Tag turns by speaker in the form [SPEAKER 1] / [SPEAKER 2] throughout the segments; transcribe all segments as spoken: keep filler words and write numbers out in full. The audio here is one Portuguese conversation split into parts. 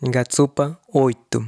[SPEAKER 1] Gatsupa oito.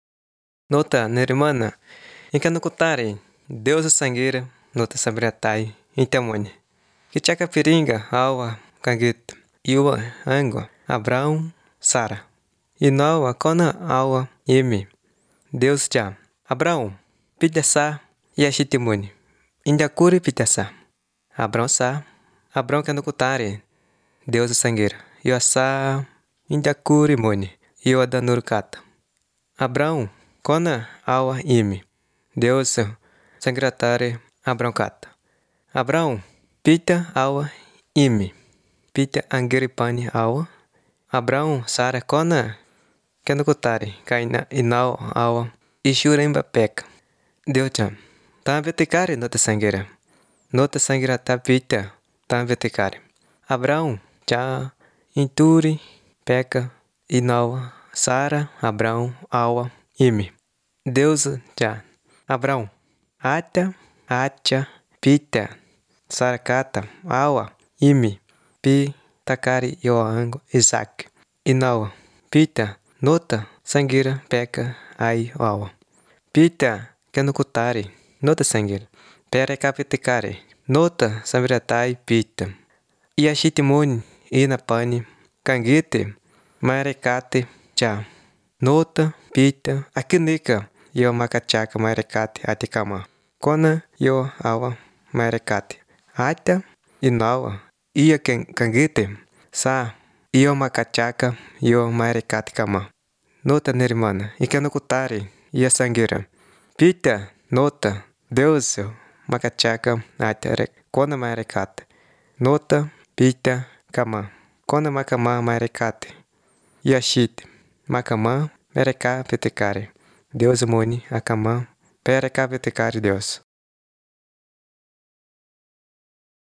[SPEAKER 1] Nota nerimana. Inkanukutari. Deus sangueira. Nota sabriatai. Intamone. Kichaka piringa. Awa. Kangit. Iwa. Angwa. Abraão. Sara. Inawa. Kona. Awa. Imi. Deus já. Abraão. Pidasa. Yashitimuni. Indakuri pidasa. Abraão sa. Abraão kanukutari. Deus sangueira. Yosa. Indakuri muni. Iwa danurkata. Abraão, kona awa imi. Deus sangratare Abraão kata. Abraão, pita awa imi. Pita angiripani awa. Abraão, Sara kona kanukutari. Kaina inau awa. Ishuremba peka. Deus jam. Tamvetikari nota sangira. Nota sangira tapita. Tamvetikari. Abraão, ja inturi peka. Inawa, Sara, Abraão, Awa, Imi. Deus já. Abraão. Ata, Acha, Pita, Sarakata, Awa, Imi. Pi, Takari, Yoango, Isaac. Inawa. Pita, Nota, Sangira, Peka, Ai, Awa. Pita, Kanukutari, Nota Sangira. Pere Kapitikari, Nota, Samiratai, Pita. Iashitimuni, Inapani, Kangite, Marekate, já. Nota, pita, akinika, yo makachaka marekate atikama. Kona, yo awa, marekate. Ata, inawa, ia kangite, sa, yo makachaka, yo marekate kama. Nota nerimana, ikanukutari, ia sangira. Pita, nota, Deus, makachaka, atarek, kona marekate. Nota, pita, kama. Kona makama marekate. Yashit, Makama, Mereka Petekari. Deus muni, Akama, Pereka Petekari Deus.